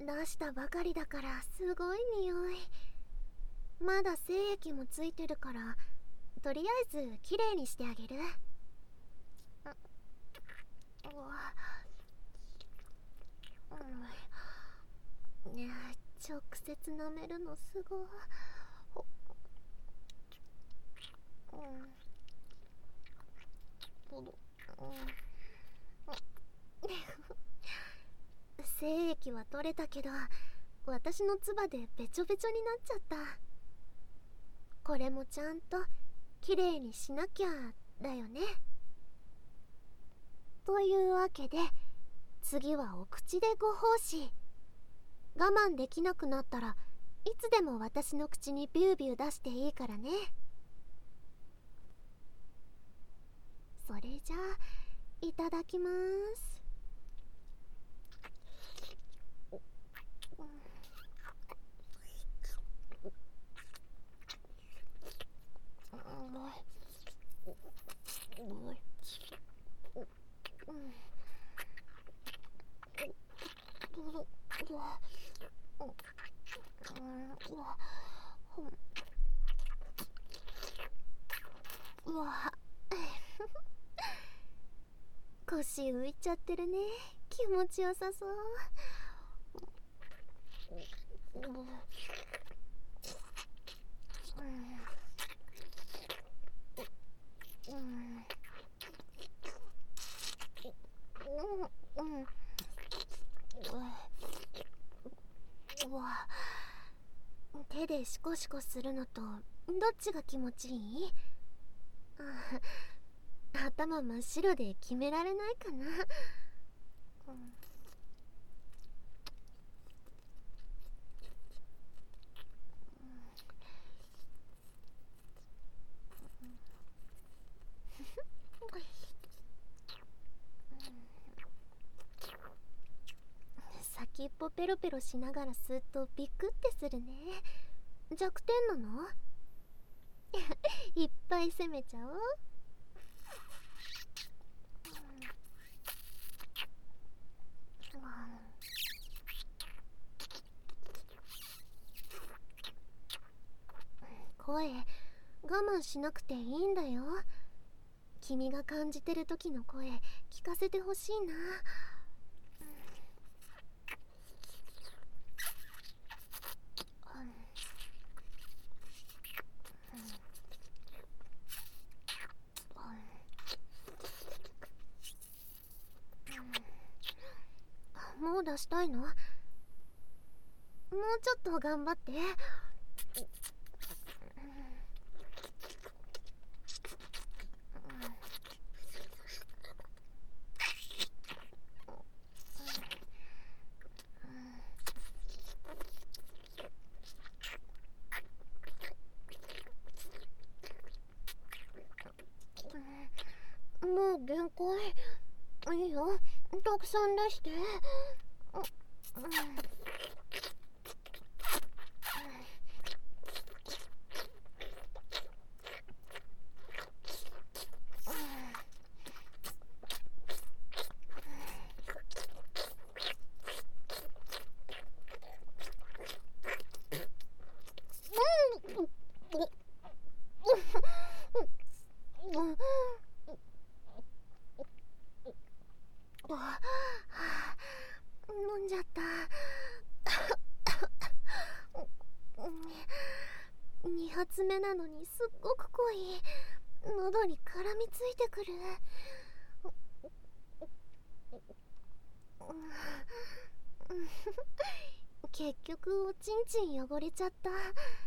出したばかりだからすごい匂い。まだ精液もついてるから、とりあえずきれいにしてあげる。ねえ、直接舐めるのすごい。精液は取れたけど、私の唾でべちょべちょになっちゃった。これもちゃんときれいにしなきゃだよね。というわけで、次はお口でご奉仕。我慢できなくなったらいつでも私の口にビュービュー出していいからね。それじゃあいただきます。うわ腰浮いちゃってるね。気持ちよさそう。手でシコシコするのとどっちが気持ちいい？頭真っ白で決められないかな。先っぽペロペロしながら吸うとビクってするね。弱点なの？いっぱい攻めちゃおう。声我慢しなくていいんだよ。君が感じてる時の声聞かせてほしいな。もう出したいの？もうちょっと頑張って。もう限界。いいよ、たくさん出して。飲んじゃった。2発目なのにすっごく濃い。喉に絡みついてくる。結局おちんちん汚れちゃった。